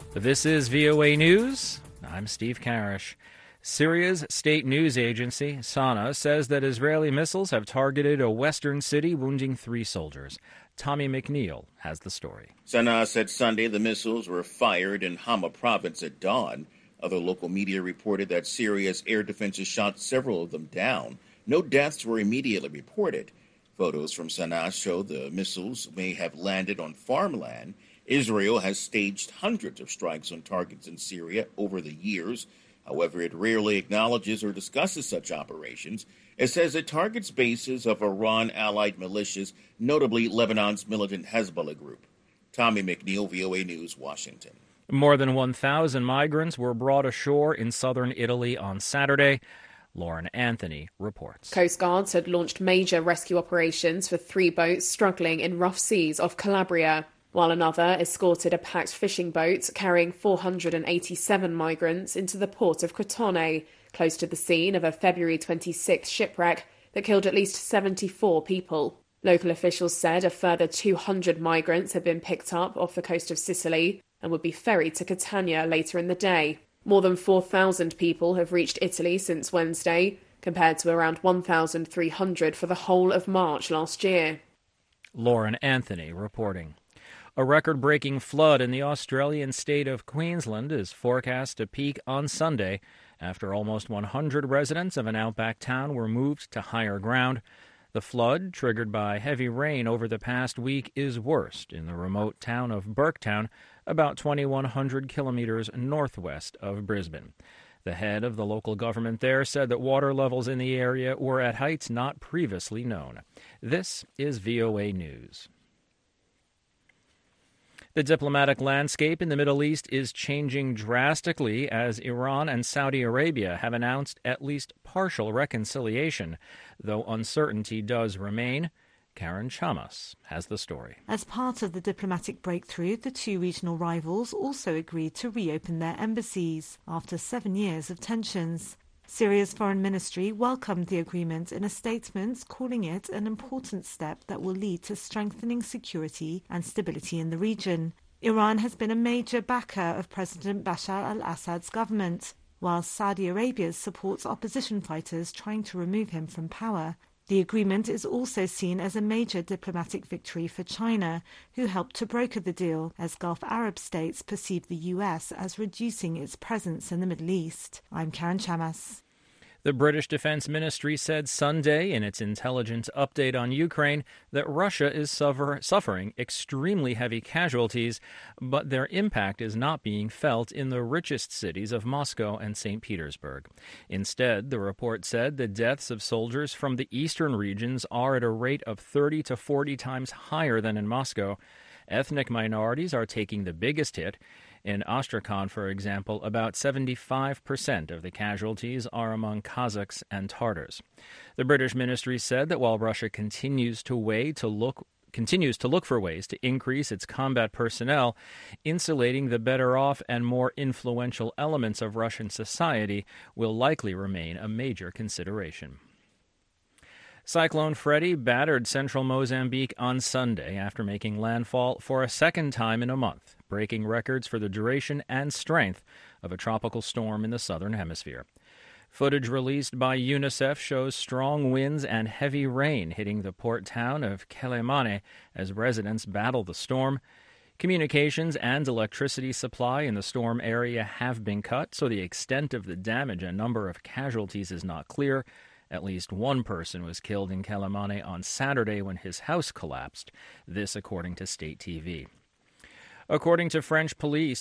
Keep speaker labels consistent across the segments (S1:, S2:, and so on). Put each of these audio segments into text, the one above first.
S1: This is VOA News. I'm Steve Karish. Syria's state news agency, SANA, says that Israeli missiles have targeted a western city, wounding 3 soldiers. Tommy McNeil has the story.
S2: SANA said Sunday the missiles were fired in Hama province at dawn. Other local media reported that Syria's air defenses shot several of them down. No deaths were immediately reported. Photos from SANA show the missiles may have landed on farmland. Israel has staged hundreds of strikes on targets in Syria over the years. However, it rarely acknowledges or discusses such operations. It says it targets bases of Iran-allied militias, notably Lebanon's militant Hezbollah group. Tommy McNeil, VOA News, Washington.
S1: More than 1,000 migrants were brought ashore in southern Italy on Saturday. Lauren Anthony reports.
S3: Coast Guards had launched major rescue operations for 3 boats struggling in rough seas off Calabria, while another escorted a packed fishing boat carrying 487 migrants into the port of Crotone, close to the scene of a February 26 shipwreck that killed at least 74 people. Local officials said a further 200 migrants had been picked up off the coast of Sicily and would be ferried to Catania later in the day. More than 4,000 people have reached Italy since Wednesday, compared to around 1,300 for the whole of March last year.
S1: Lauren Anthony reporting. A record-breaking flood in the Australian state of Queensland is forecast to peak on Sunday after almost 100 residents of an outback town were moved to higher ground. The flood, triggered by heavy rain over the past week, is worst in the remote town of Burketown, about 2,100 kilometers northwest of Brisbane. The head of the local government there said that water levels in the area were at heights not previously known. This is VOA News. The diplomatic landscape in the Middle East is changing drastically as Iran and Saudi Arabia have announced at least partial reconciliation, though uncertainty does remain. Karen Chamas has the story.
S4: As part of the diplomatic breakthrough, the 2 regional rivals also agreed to reopen their embassies after 7 years of tensions. Syria's foreign ministry welcomed the agreement in a statement, calling it an important step that will lead to strengthening security and stability in the region. Iran has been a major backer of President Bashar al-Assad's government, while Saudi Arabia supports opposition fighters trying to remove him from power. The agreement is also seen as a major diplomatic victory for China, who helped to broker the deal, as Gulf Arab states perceive the U.S. as reducing its presence in the Middle East. I'm Karen Chamas.
S1: The British Defense Ministry said Sunday in its intelligence update on Ukraine that Russia is suffering extremely heavy casualties, but their impact is not being felt in the richest cities of Moscow and St. Petersburg. Instead, the report said the deaths of soldiers from the eastern regions are at a rate of 30 to 40 times higher than in Moscow. Ethnic minorities are taking the biggest hit. In Astrakhan, for example, about 75% of the casualties are among Kazakhs and Tatars. The British ministry said that while Russia continues to look for ways to increase its combat personnel, insulating the better off and more influential elements of Russian society will likely remain a major consideration. Cyclone Freddy battered central Mozambique on Sunday after making landfall for a second time in a month, breaking records for the duration and strength of a tropical storm in the southern hemisphere. Footage released by UNICEF shows strong winds and heavy rain hitting the port town of Quelimane as residents battle the storm. Communications and electricity supply in the storm area have been cut, so the extent of the damage and number of casualties is not clear. At least one person was killed in Quelimane on Saturday when his house collapsed, this according to state TV. According to French police,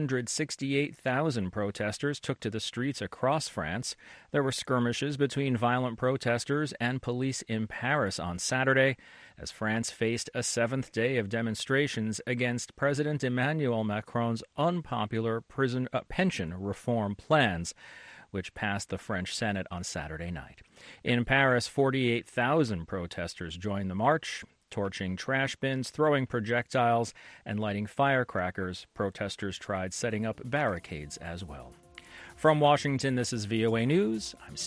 S1: 368,000 protesters took to the streets across France. There were skirmishes between violent protesters and police in Paris on Saturday, as France faced a 7th day of demonstrations against President Emmanuel Macron's unpopular pension reform plans, which passed the French Senate on Saturday night. In Paris, 48,000 protesters joined the march, torching trash bins, throwing projectiles, and lighting firecrackers. Protesters tried setting up barricades as well. From Washington, this is VOA News. I'm Steve